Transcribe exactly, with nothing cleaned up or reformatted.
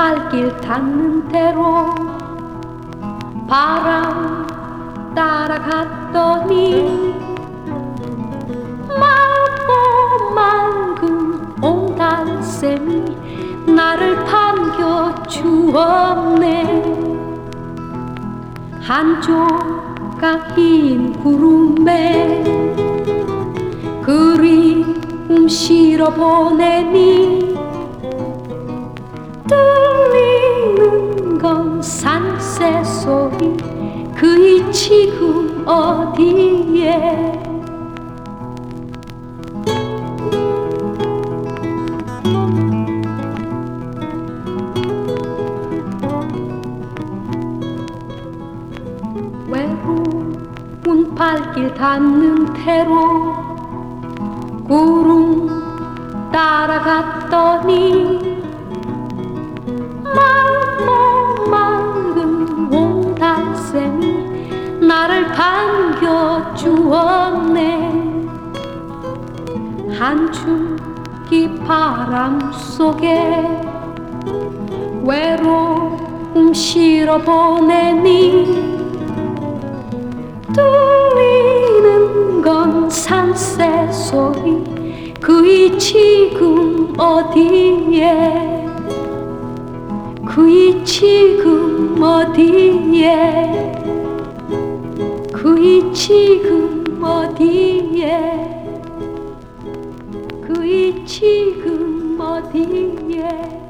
발길 닿는 대로 바람 따라갔더니 맑고 맑은 옹달샘이 나를 반겨주었네. 한 조각 흰 구름에 그리움 실어 보내니 들리는 건 산새 소리. 그이 지금 어디에? 외로운 발길 닿는 대로 구름 따라갔더니 맑고 맑은 옹달샘이 나를 반겨주었네. 한 줄기 바람 속에 외로움 실어 보내니 들리는 건 산새 소리. 그이 지금 어디에? 그이 지금 어디에? 그이 지금 어디에? 그이 지금 어디에?